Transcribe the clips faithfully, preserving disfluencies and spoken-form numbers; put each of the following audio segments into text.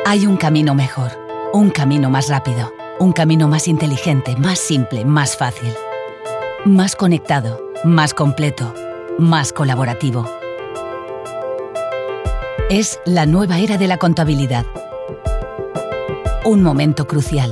Hay un camino mejor, un camino más rápido, un camino más inteligente, más simple, más fácil, más conectado, más completo, más colaborativo. Es la nueva era de la contabilidad. Un momento crucial.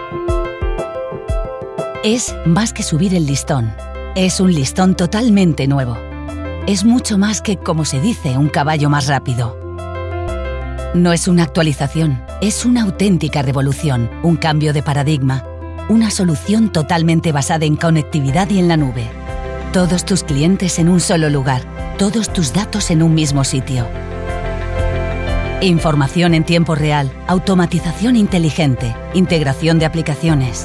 Es más que subir el listón. Es un listón totalmente nuevo. Es mucho más que, como se dice, un caballo más rápido. No es una actualización, es una auténtica revolución, un cambio de paradigma, una solución totalmente basada en conectividad y en la nube. Todos tus clientes en un solo lugar, todos tus datos en un mismo sitio. Información en tiempo real, automatización inteligente, integración de aplicaciones.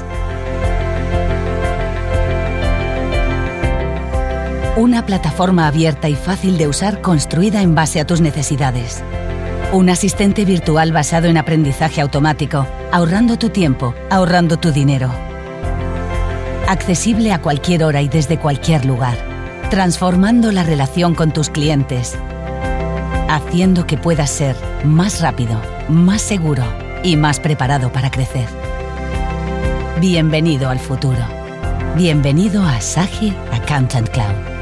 Una plataforma abierta y fácil de usar construida en base a tus necesidades. Un asistente virtual basado en aprendizaje automático, ahorrando tu tiempo, ahorrando tu dinero. Accesible a cualquier hora y desde cualquier lugar. Transformando la relación con tus clientes. Haciendo que puedas ser más rápido, más seguro y más preparado para crecer. Bienvenido al futuro. Bienvenido a Sage Accountant Cloud.